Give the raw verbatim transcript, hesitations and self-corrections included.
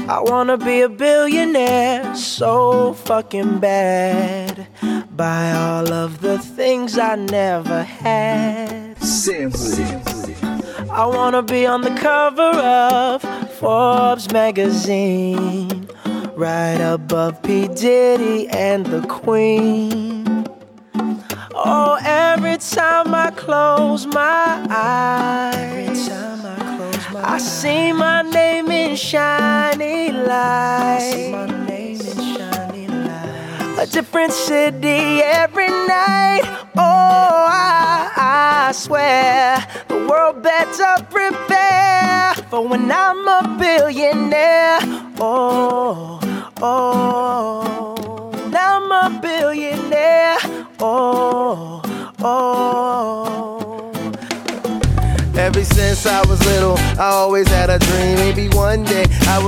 I wanna be a billionaire so fucking bad. Buy all of the things I never had. I wanna be on the cover of Forbes magazine, right above P. Diddy and the Queen. Oh, every time I close my eyes, I see my name in shiny lights. A different city every night. Oh, I, I swear the world better prepare for when I'm a billionaire. Oh, oh, when I'm a billionaire. Oh, oh. Ever since I was little, I always had a dream. Maybe one day I would